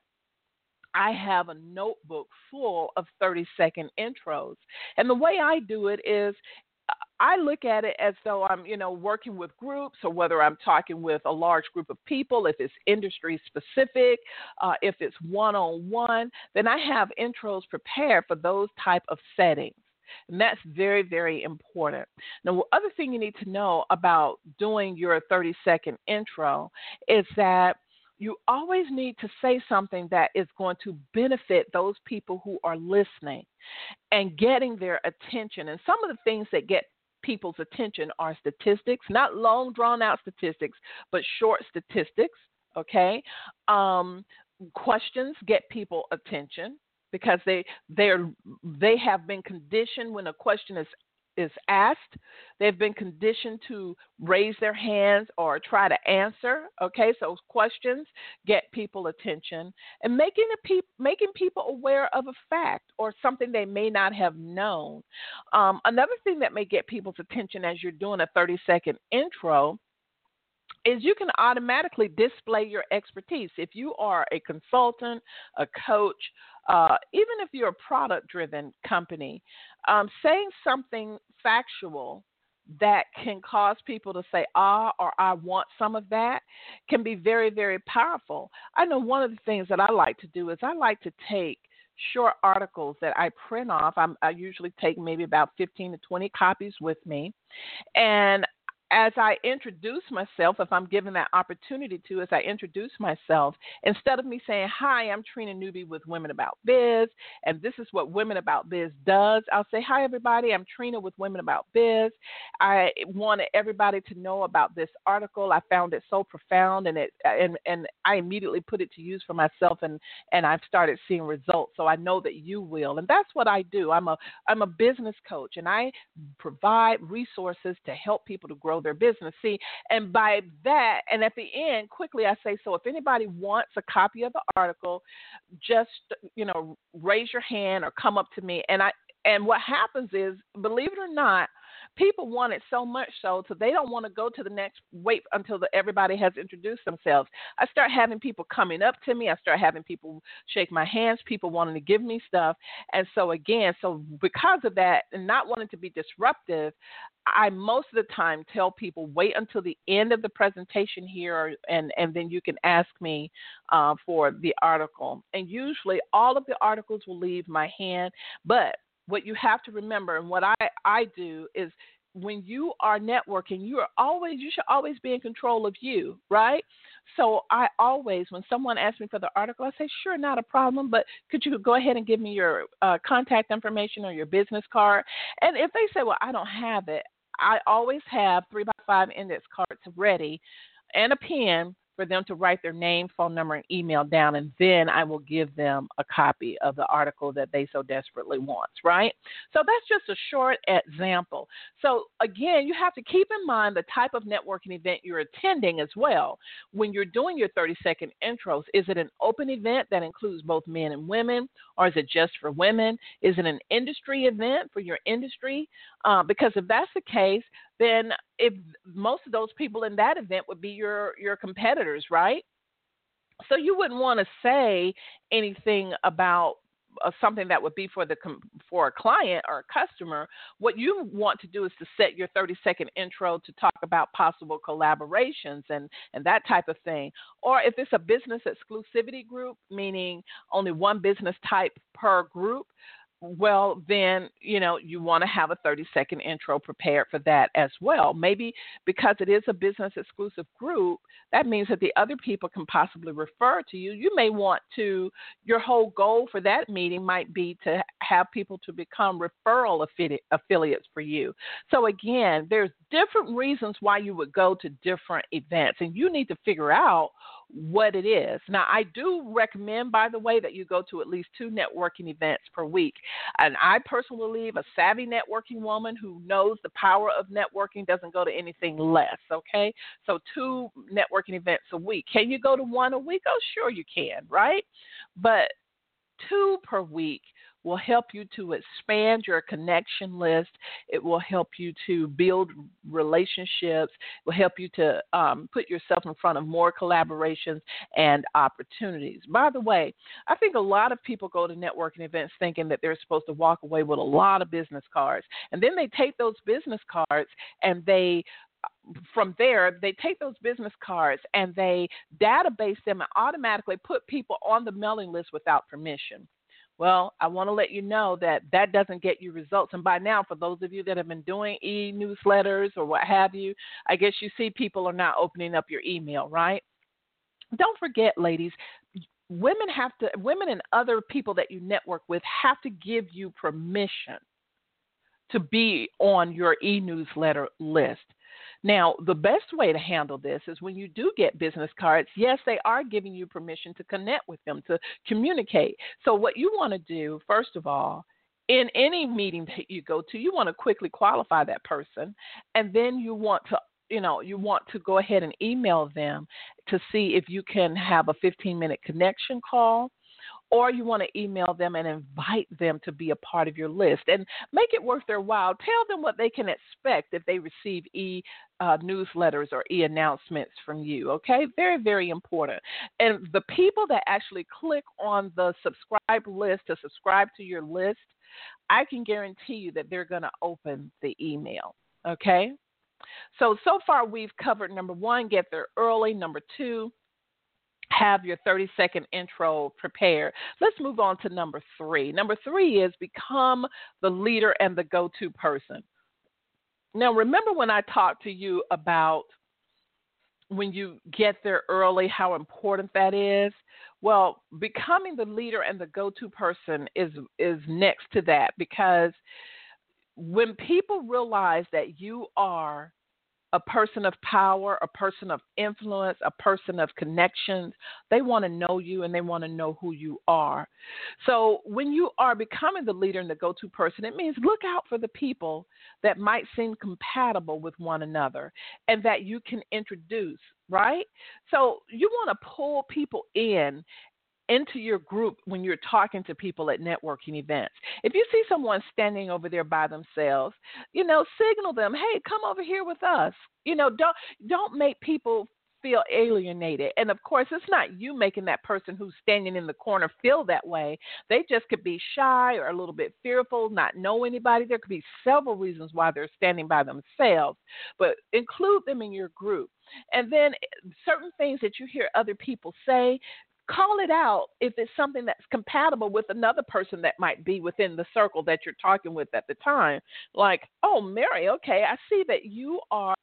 I have a notebook full of thirty-second intros. And the way I do it is I look at it as though I'm, you know, working with groups, or whether I'm talking with a large group of people, if it's industry specific, uh, if it's one-on-one, then I have intros prepared for those type of settings. And that's very, very important. Now, the other thing you need to know about doing your thirty-second intro is that you always need to say something that is going to benefit those people who are listening and getting their attention. And some of the things that get people's attention are statistics, not long drawn out statistics, but short statistics. Okay. Um, questions get people attention because they, they're, they have been conditioned when a question is is asked, they've been conditioned to raise their hands or try to answer. Okay, so questions get people attention, and making a pe- making people aware of a fact or something they may not have known. Um, another thing that may get people's attention as you're doing a thirty-second intro is you can automatically display your expertise. If you are a consultant, a coach, uh, even if you're a product-driven company, um, saying something factual that can cause people to say, ah, or I want some of that, can be very, very powerful. I know one of the things that I like to do is I like to take short articles that I print off. I'm, I usually take maybe about fifteen to twenty copies with me, and as I introduce myself, if I'm given that opportunity to, as I introduce myself, instead of me saying, hi, I'm Trina Newby with Women About Biz, and this is what Women About Biz does, I'll say, hi, everybody, I'm Trina with Women About Biz. I wanted everybody to know about this article. I found it so profound, and it and, and I immediately put it to use for myself, and, and I've started seeing results, so I know that you will. And that's what I do. I'm a I'm a business coach, and I provide resources to help people to grow their business. See, and by that, and at the end, quickly I say, so if anybody wants a copy of the article, just, you know, raise your hand or come up to me. And I, and what happens is, believe it or not, People want it so much so, so they don't want to go to the next, wait until the, everybody has introduced themselves. I start having people coming up to me. I start having people shake my hands, people wanting to give me stuff. And so again, so because of that and not wanting to be disruptive, I most of the time tell people wait until the end of the presentation here, and, and then you can ask me uh, for the article. And usually all of the articles will leave my hand. But what you have to remember, and what I, I do is when you are networking, you are always you should always be in control of you, right? So I always, when someone asks me for the article, I say, sure, not a problem, but could you go ahead and give me your uh, contact information or your business card? And if they say, well, I don't have it, I always have three by five index cards ready and a pen for them to write their name, phone number, and email down, and then I will give them a copy of the article that they so desperately want, right? So that's just a short example. So again, you have to keep in mind the type of networking event you're attending as well. When you're doing your thirty-second intros, is it an open event that includes both men and women, or is it just for women? Is it an industry event for your industry? Uh, because if that's the case, then if most of those people in that event would be your, your competitors, right? So you wouldn't want to say anything about uh, something that would be for the for a client or a customer. What you want to do is to set your thirty-second intro to talk about possible collaborations and, and that type of thing. Or if it's a business exclusivity group, meaning only one business type per group, well, then, you know, you want to have a thirty-second intro prepared for that as well. Maybe because it is a business exclusive group, that means that the other people can possibly refer to you. You may want to, your whole goal for that meeting might be to have people to become referral affili- affiliates for you. So again, there's different reasons why you would go to different events, and you need to figure out what it is. Now, I do recommend, by the way, that you go to at least two networking events per week. And I personally believe a savvy networking woman who knows the power of networking doesn't go to anything less, okay? So two networking events a week. Can you go to one a week? Oh, sure you can, right? But two per week will help you to expand your connection list. It will help you to build relationships. It will help you to um, put yourself in front of more collaborations and opportunities. By the way, I think a lot of people go to networking events thinking that they're supposed to walk away with a lot of business cards. And then they take those business cards and they from there, they take those business cards and they database them and automatically put people on the mailing list without permission. Well, I want to let you know that that doesn't get you results. And by now, for those of you that have been doing e-newsletters or what have you, I guess you see people are not opening up your email, right? Don't forget, ladies, women have to, women and other people that you network with have to give you permission to be on your e-newsletter list. Now, the best way to handle this is when you do get business cards, yes, they are giving you permission to connect with them, to communicate. So what you want to do, first of all, in any meeting that you go to, you want to quickly qualify that person, and then you want to you know, you want to go ahead and email them to see if you can have a fifteen-minute connection call, or you want to email them and invite them to be a part of your list and make it worth their while. Tell them what they can expect if they receive e-newsletters uh, or e-announcements from you, okay? Very, very important. And the people that actually click on the subscribe list to subscribe to your list, I can guarantee you that they're going to open the email, okay? So, so far we've covered number one, get there early. Number two, have your thirty-second intro prepared. Let's move on to number three. Number three is become the leader and the go-to person. Now, remember when I talked to you about when you get there early, how important that is? Well, becoming the leader and the go-to person is, is next to that, because when people realize that you are a person of power, a person of influence, a person of connections, they want to know you and they want to know who you are. So when you are becoming the leader and the go-to person, it means look out for the people that might seem compatible with one another and that you can introduce, right? So you want to pull people in into your group when you're talking to people at networking events. If you see someone standing over there by themselves, you know, signal them, hey, come over here with us. You know, don't don't make people feel alienated. And of course, it's not you making that person who's standing in the corner feel that way. They just could be shy or a little bit fearful, not know anybody. There could be several reasons why they're standing by themselves, but include them in your group. And then certain things that you hear other people say, call it out if it's something that's compatible with another person that might be within the circle that you're talking with at the time. Like, oh, Mary, okay, I see that you are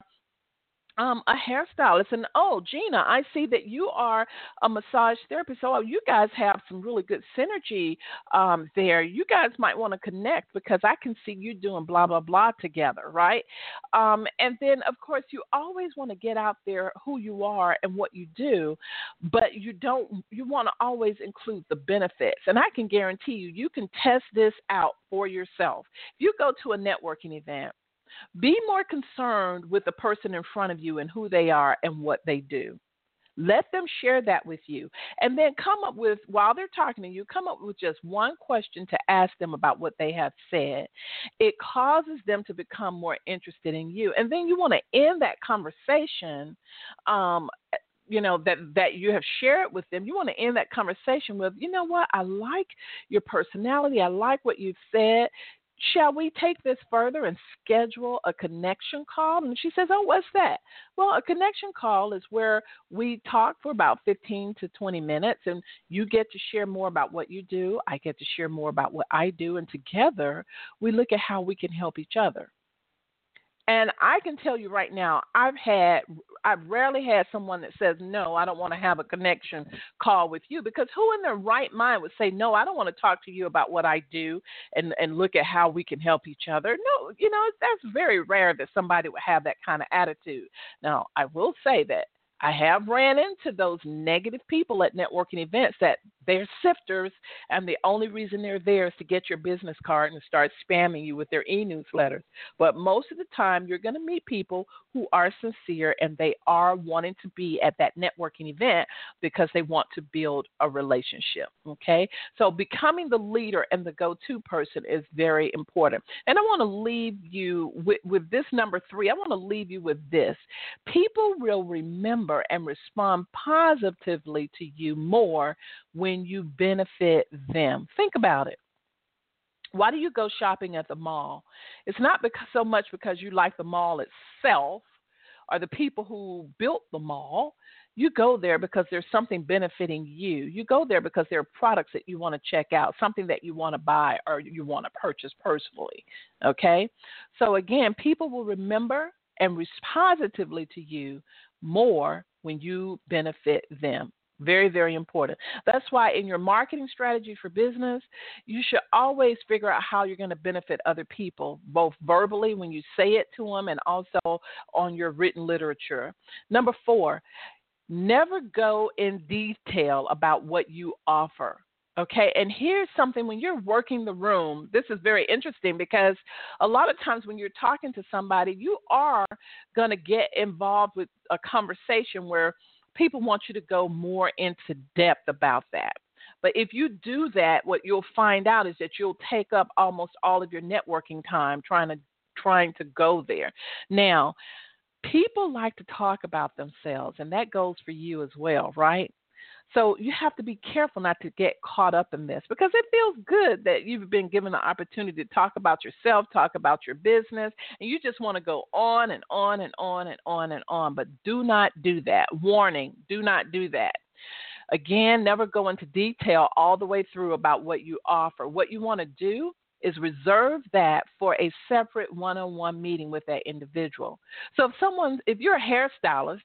Um, a hairstylist, and oh, Gina, I see that you are a massage therapist. So oh, you guys have some really good synergy um, there. You guys might want to connect because I can see you doing blah blah blah together, right? Um, and then, of course, you always want to get out there who you are and what you do, but you don't. You want to always include the benefits, and I can guarantee you, you can test this out for yourself. If you go to a networking event, be more concerned with the person in front of you and who they are and what they do. Let them share that with you. And then come up with, while they're talking to you, come up with just one question to ask them about what they have said. It causes them to become more interested in you. And then you want to end that conversation, um, you know, that, that you have shared with them. You want to end that conversation with, you know what, I like your personality. I like what you've said. Shall we take this further and schedule a connection call? And she says, oh, what's that? Well, a connection call is where we talk for about fifteen to twenty minutes, and you get to share more about what you do. I get to share more about what I do, and together we look at how we can help each other. And I can tell you right now, I've had, I've rarely had someone that says, no, I don't want to have a connection call with you, because who in their right mind would say, no, I don't want to talk to you about what I do and, and look at how we can help each other. No, you know, that's very rare that somebody would have that kind of attitude. Now, I will say that I have ran into those negative people at networking events that they're sifters, and the only reason they're there is to get your business card and start spamming you with their e-newsletters. But most of the time, you're going to meet people who are sincere, and they are wanting to be at that networking event because they want to build a relationship, okay? So becoming the leader and the go-to person is very important. And I want to leave you with, with this number three. I want to leave you with this. People will remember and respond positively to you more when you benefit them. Think about it. Why do you go shopping at the mall? It's not because, so much because you like the mall itself or the people who built the mall. You go there because there's something benefiting you. You go there because there are products that you want to check out, something that you want to buy or you want to purchase personally, okay? So again, people will remember and respond positively to you more when you benefit them. Very, very important. That's why in your marketing strategy for business, you should always figure out how you're going to benefit other people, both verbally when you say it to them and also on your written literature. Number four, never go in detail about what you offer. Okay, and here's something, when you're working the room, this is very interesting because a lot of times when you're talking to somebody, you are going to get involved with a conversation where people want you to go more into depth about that. But if you do that, what you'll find out is that you'll take up almost all of your networking time trying to trying to go there. Now, people like to talk about themselves, and that goes for you as well, right? So you have to be careful not to get caught up in this, because it feels good that you've been given the opportunity to talk about yourself, talk about your business, and you just want to go on and on and on and on and on. But do not do that. Warning, do not do that. Again, never go into detail all the way through about what you offer. What you want to do is reserve that for a separate one-on-one meeting with that individual. So if someone, if you're a hairstylist,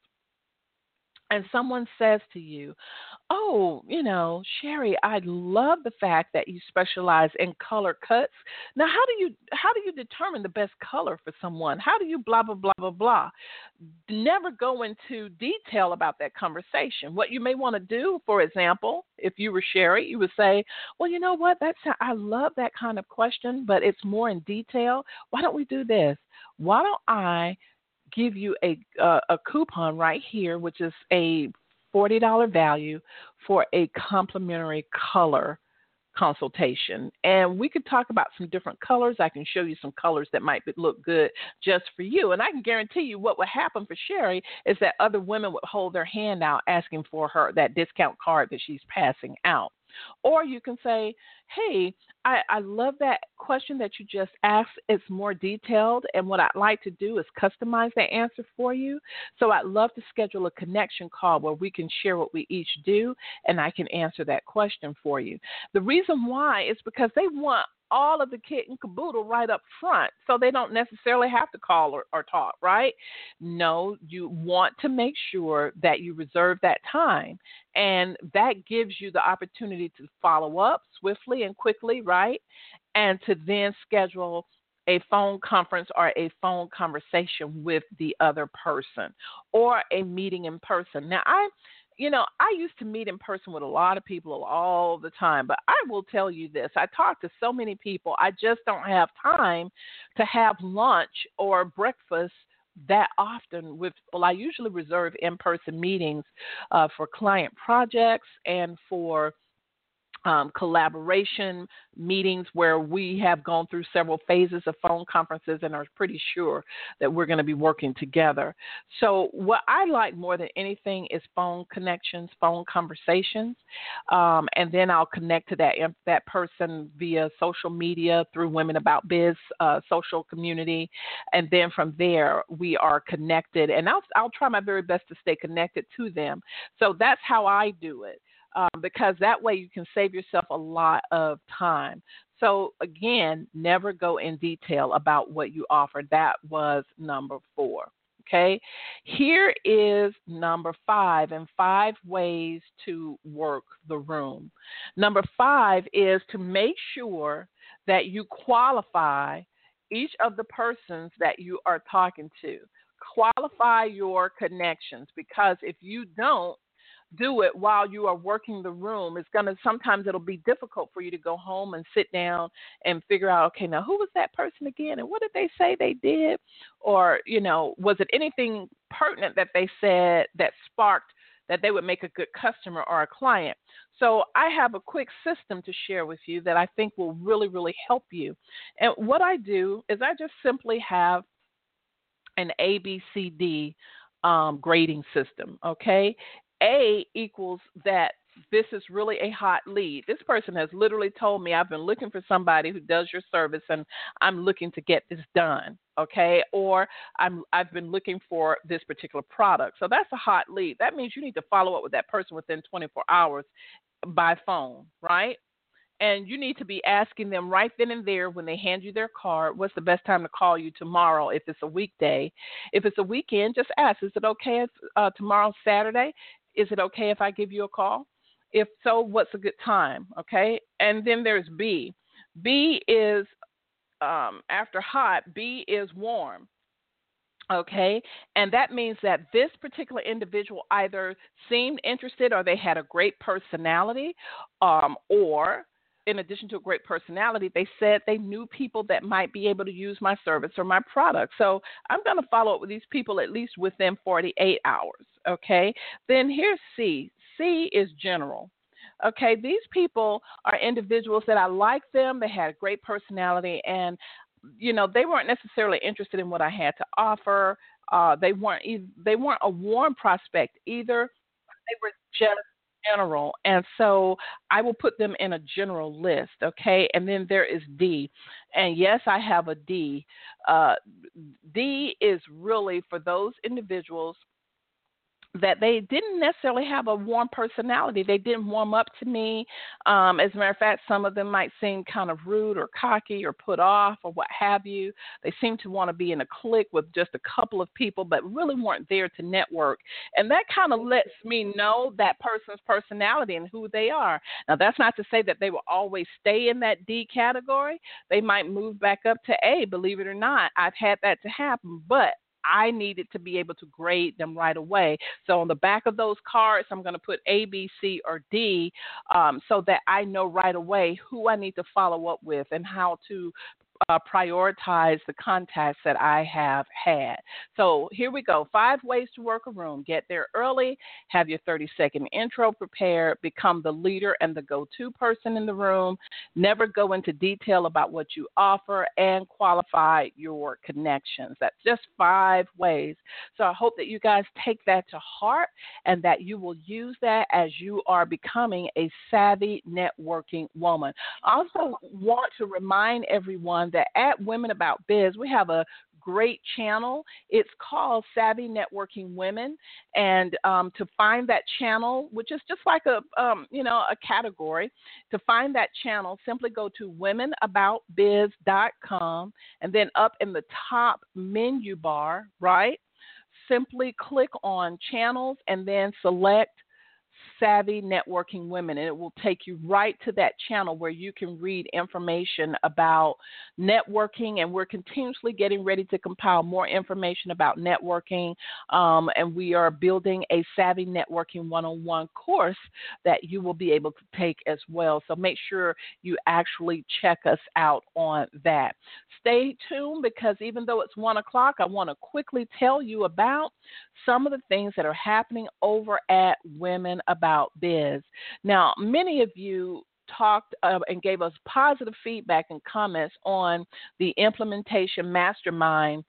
and someone says to you, oh, you know, Sherry, I love the fact that you specialize in color cuts. Now, how do you how do you determine the best color for someone? How do you blah, blah, blah, blah, blah? Never go into detail about that conversation. What you may want to do, for example, if you were Sherry, you would say, well, you know what? That's I love that kind of question, but it's more in detail. Why don't we do this? Why don't I give you a uh, a coupon right here, which is a forty dollars value for a complimentary color consultation. And we could talk about some different colors. I can show you some colors that might be, look good just for you. And I can guarantee you what would happen for Sherry is that other women would hold their hand out asking for her that discount card that she's passing out. Or you can say, hey, I, I love that question that you just asked. It's more detailed, and what I'd like to do is customize that answer for you. So I'd love to schedule a connection call where we can share what we each do, and I can answer that question for you. The reason why is because they want all of the kit and caboodle right up front, so they don't necessarily have to call or, or talk, right? No, you want to make sure that you reserve that time, and that gives you the opportunity to follow up swiftly and quickly, right? And to then schedule a phone conference or a phone conversation with the other person or a meeting in person. Now, I You know, I used to meet in person with a lot of people all the time, but I will tell you this. I talk to so many people, I just don't have time to have lunch or breakfast that often with people. I usually reserve in-person meetings uh, for client projects and for Um, collaboration meetings where we have gone through several phases of phone conferences and are pretty sure that we're going to be working together. So what I like more than anything is phone connections, phone conversations, um, and then I'll connect to that that person via social media through Women About Biz uh, social community, and then from there we are connected, and I'll I'll try my very best to stay connected to them. So that's how I do it. Um, because that way you can save yourself a lot of time. So, again, never go in detail about what you offer. That was number four. Okay, here is number five, and five ways to work the room. Number five is to make sure that you qualify each of the persons that you are talking to. Qualify your connections, because if you don't, do it while you are working the room, it's going to, sometimes it'll be difficult for you to go home and sit down and figure out, okay, now who was that person again? And what did they say they did? Or, you know, was it anything pertinent that they said that sparked that they would make a good customer or a client? So I have a quick system to share with you that I think will really, really help you. And what I do is I just simply have an A B C D um, grading system, okay? A equals that this is really a hot lead. This person has literally told me, I've been looking for somebody who does your service, and I'm looking to get this done, okay? Or I'm, I've been looking for this particular product. So that's a hot lead. That means you need to follow up with that person within twenty-four hours by phone, right? And you need to be asking them right then and there when they hand you their card, what's the best time to call you tomorrow if it's a weekday. If it's a weekend, just ask, is it okay if uh, tomorrow's Saturday? Is it okay if I give you a call? If so, what's a good time, okay? And then there's B. B is, um, after hot, B is warm, okay? And that means that this particular individual either seemed interested or they had a great personality, um, or in addition to a great personality, they said they knew people that might be able to use my service or my product. So I'm going to follow up with these people at least within forty-eight hours, okay? Then here's C. C is general. Okay, these people are individuals that I like them. They had a great personality, and, you know, they weren't necessarily interested in what I had to offer. Uh, they weren't e- they weren't a warm prospect either. They were just general, and so I will put them in a general list, okay? And then there is D, and yes, I have a D. Uh, D is really for those individuals that they didn't necessarily have a warm personality. They didn't warm up to me. Um, as a matter of fact, some of them might seem kind of rude or cocky or put off or what have you. They seem to want to be in a clique with just a couple of people, but really weren't there to network. And that kind of lets me know that person's personality and who they are. Now, that's not to say that they will always stay in that D category. They might move back up to A, believe it or not. I've had that to happen, but I needed to be able to grade them right away. So on the back of those cards, I'm going to put A, B, C, or D um, so that I know right away who I need to follow up with and how to uh, prioritize the contacts that I have had. So here we go. Five ways to work a room. Get there early, have your thirty-second intro prepared, become the leader and the go-to person in the room, never go into detail about what you offer, and qualify your connections. That's just five ways. So I hope that you guys take that to heart and that you will use that as you are becoming a savvy networking woman. I also want to remind everyone that at Women About Biz, we have a great channel. It's called Savvy Networking Women, and um, to find that channel, which is just like a um, you know a category, to find that channel, simply go to women about biz dot com, and then up in the top menu bar, right, simply click on channels and then select Savvy Networking Women, and it will take you right to that channel where you can read information about networking, and we're continuously getting ready to compile more information about networking, um, and we are building a Savvy Networking one-on-one course that you will be able to take as well, so make sure you actually check us out on that. Stay tuned, because even though it's one o'clock, I want to quickly tell you about some of the things that are happening over at Women About Biz. Now, many of you talked uh, and gave us positive feedback and comments on the Implementation Mastermind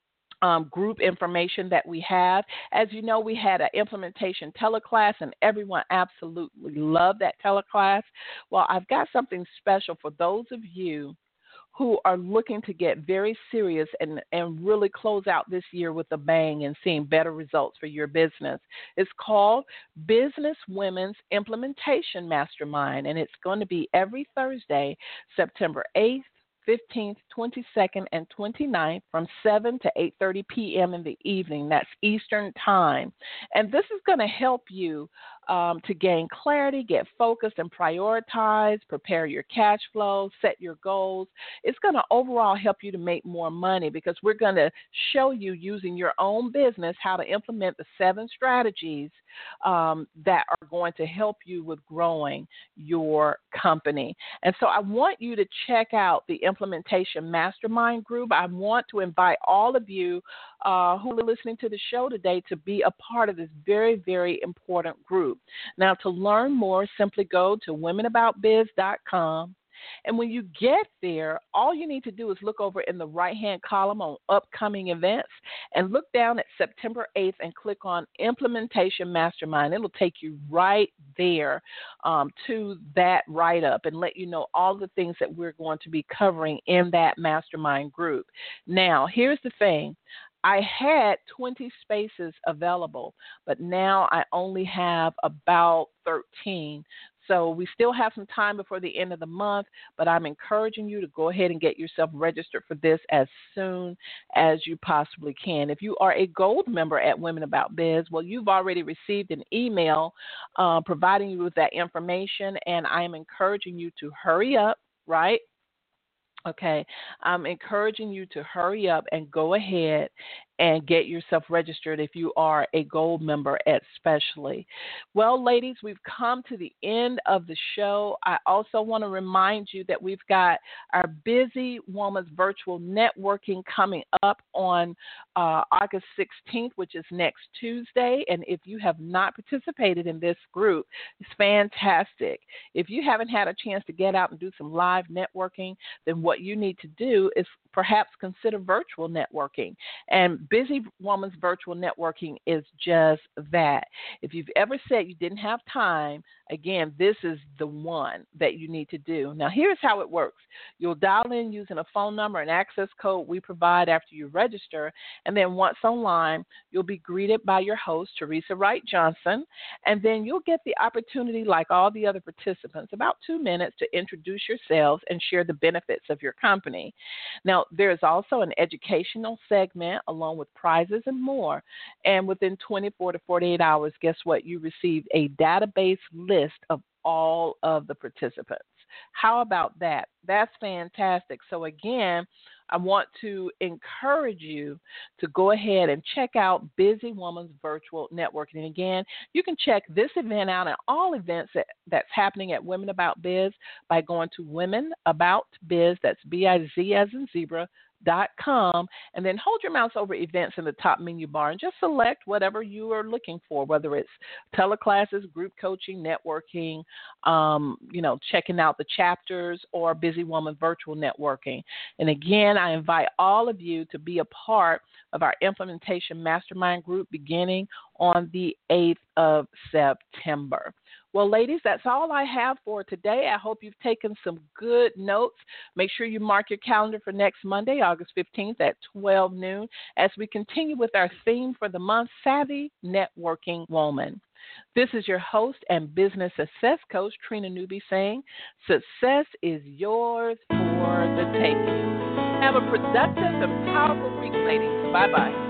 Um, group information that we have. As you know, we had an implementation teleclass, and everyone absolutely loved that teleclass. Well, I've got something special for those of you who are looking to get very serious and, and really close out this year with a bang and seeing better results for your business. It's called Business Women's Implementation Mastermind, and it's going to be every Thursday, September eighth, fifteenth, twenty-second, and twenty-ninth from seven to eight thirty p.m. in the evening. That's Eastern Time. And this is going to help you um, to gain clarity, get focused, and prioritize, prepare your cash flow, set your goals. It's going to overall help you to make more money, because we're going to show you using your own business how to implement the seven strategies um, that are going to help you with growing your company. And so I want you to check out the Implementation Mastermind group. I want to invite all of you uh, who are listening to the show today to be a part of this very, very important group. Now, to learn more, simply go to women about biz dot com. And when you get there, all you need to do is look over in the right-hand column on upcoming events and look down at September eighth and click on Implementation Mastermind. It'll take you right there um, to that write-up and let you know all the things that we're going to be covering in that mastermind group. Now, here's the thing. I had twenty spaces available, but now I only have about thirteen. So we still have some time before the end of the month, but I'm encouraging you to go ahead and get yourself registered for this as soon as you possibly can. If you are a gold member at Women About Biz, well, you've already received an email uh, providing you with that information, and I am encouraging you to hurry up, right? Okay, I'm encouraging you to hurry up and go ahead and get yourself registered if you are a gold member especially. Well, ladies, we've come to the end of the show. I also want to remind you that we've got our Busy Woman's Virtual Networking coming up on uh, August sixteenth, which is next Tuesday. And if you have not participated in this group, it's fantastic. If you haven't had a chance to get out and do some live networking, then what you need to do is perhaps consider virtual networking. And Busy Woman's Virtual Networking is just that. If you've ever said you didn't have time, again, this is the one that you need to do. Now, here's how it works. You'll dial in using a phone number and access code we provide after you register, and then once online, you'll be greeted by your host, Teresa Wright Johnson, and then you'll get the opportunity, like all the other participants, about two minutes to introduce yourselves and share the benefits of your company. Now, there's also an educational segment along with prizes and more, and within twenty-four to forty-eight hours, guess what? You received a database list of all of the participants. How about that? That's fantastic. So again, I want to encourage you to go ahead and check out Busy Woman's Virtual Networking. And again, you can check this event out and all events that, that's happening at Women About Biz by going to Women About Biz, that's B I Z as in zebra, dot com, and then hold your mouse over events in the top menu bar and just select whatever you are looking for, whether it's teleclasses, group coaching, networking, um, you know, checking out the chapters, or Busy Woman Virtual Networking. And again, I invite all of you to be a part of our implementation mastermind group beginning on the eighth of September. Well, ladies, that's all I have for today. I hope you've taken some good notes. Make sure you mark your calendar for next Monday, August fifteenth at twelve noon, as we continue with our theme for the month, Savvy Networking Woman. This is your host and business success coach, Trina Newby, saying success is yours for the taking. Have a productive and powerful week, ladies. Bye-bye.